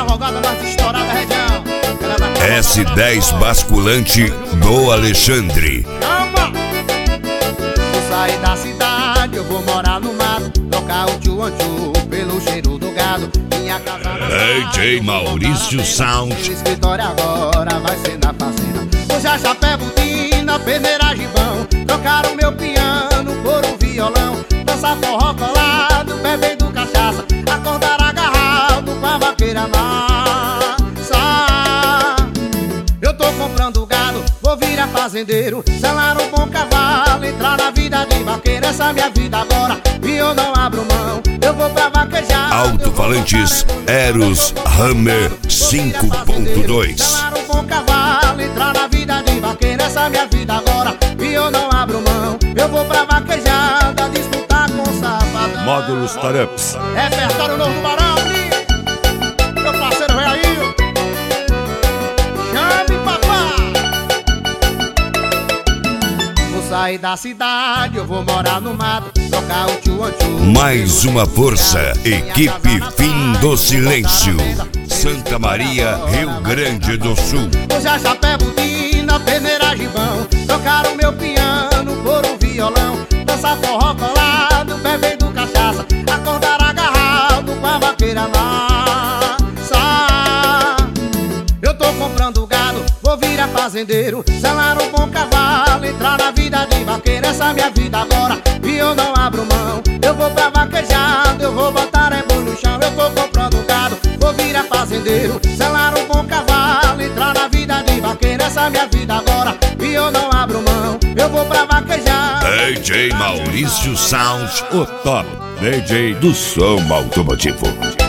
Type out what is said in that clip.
advogada mais estourada da região. S10 basculante do Alexandre. Chama! Vou sair da cidade, eu vou morar no mato, trocar o tchu-an-tchu pelo cheiro do gado. Minha casa DJ Maurício Sound. o escritório agora vai ser na fazenda. Usar chapéu, botina, peneira, gibão, trocar o meu piano por um violão, dançar forró colado, bebendo cachaça, acordar agarrado com a vaqueira massa. Eu tô comprando gado, vou virar fazendeiro, selar um bom cavalo, entrar na vida de vaqueiro. Essa é minha vida agora e eu não abro mão. Eu vou pra vaquejar. Alto-falantes Eros Hammer 5.2. Selar um bom cavalo, entrar na vida de vaqueiro. Essa é minha vida agora e eu não abro mão. Eu vou pra vaquejada, disputar com safadão. Módulos Tareps. Repertório novo do Barão, meu parceiro vem aí. Chame papai. Vou sair da cidade, eu vou morar no mato, trocar o tchu-an-tchu. Mais uma força, equipe Fim do Silêncio, Santa Maria, Rio Grande do Sul. Usar chapéu, botina, peneira, gibão, trocar o meu piano por um violão, dançar forró colado, bebendo cachaça, acordar agarrado com a vaqueira massa. Eu tô comprando gado, vou virar fazendeiro, selar um bom cavalo, entrar na vida de vaqueiro. Essa é minha vida agora e eu não abro mão. Eu vou pra vaquejada, eu vou botar boi no chão. Eu tô comprando gado, vou virar fazendeiro, selar um bom cavalo, entrar na vida de vaqueiro. Essa é minha vida agora e eu não abro mão. Eu vou pra vaquejada. DJ Maurício Sound, o top DJ do som automotivo.